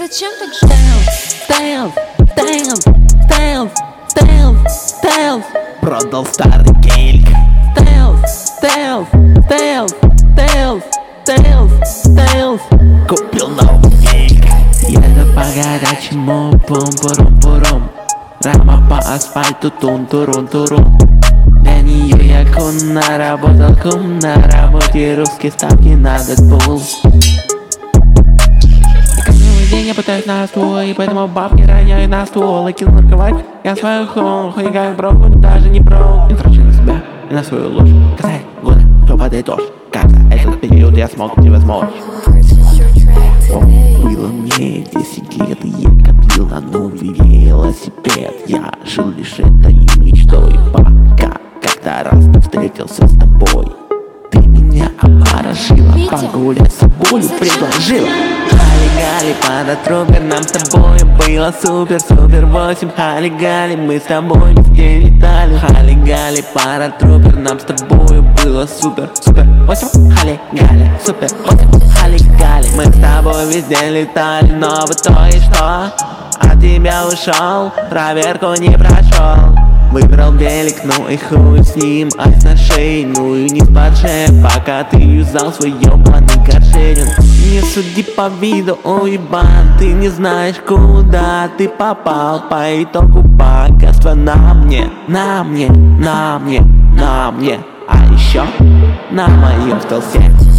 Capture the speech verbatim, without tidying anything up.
зачем так ждал? Стелс, стелс, стелс, стелс. Продал старый гелик. Стелс, стелс, стелс, стелс, стелс, стелс. Купил новый гелик. Еду по горячему, пум-пурум-пурум. Рама по асфальту, тун-турун-турун. Для нее я кун, наработал кум. На работе русские ставки надо пул. Каждый день я пытаюсь на ствол, и поэтому бабки роняю на ствол. И кил нарковать, я свою хол, хуй как брок, но даже не брок. Не трачу на себя и на свою ложь. Касай года, что падает дождь. Как за этот период я смог тебе смочь. Было мне десять лет, и я копил на новый велосипед. Я жил лишь этой мечтой, пока как-то раз встретился с тобой. Ты меня обворожила, погулять с собой предложила. Хали-гали, паратрупер, нам с тобой было супер-супер восемь. Хали-гали, мы с тобой везде летали. Хали-гали, паратрупер, нам с тобой было супер-супер восемь. Хали-гали, супер восемь. Хали-гали, мы с тобой везде летали. Но в итоге что? От тебя ушел, проверку не прошел. Выбрал велик, ну и хуй с ним, айс на шее, ну и не спадшее, пока ты юзал свой ёбаный каршеринг. Не суди по виду, уебан, ты не знаешь, куда ты попал. По итогу богатство на мне, на мне, на мне, на мне, а еще на моем столсе.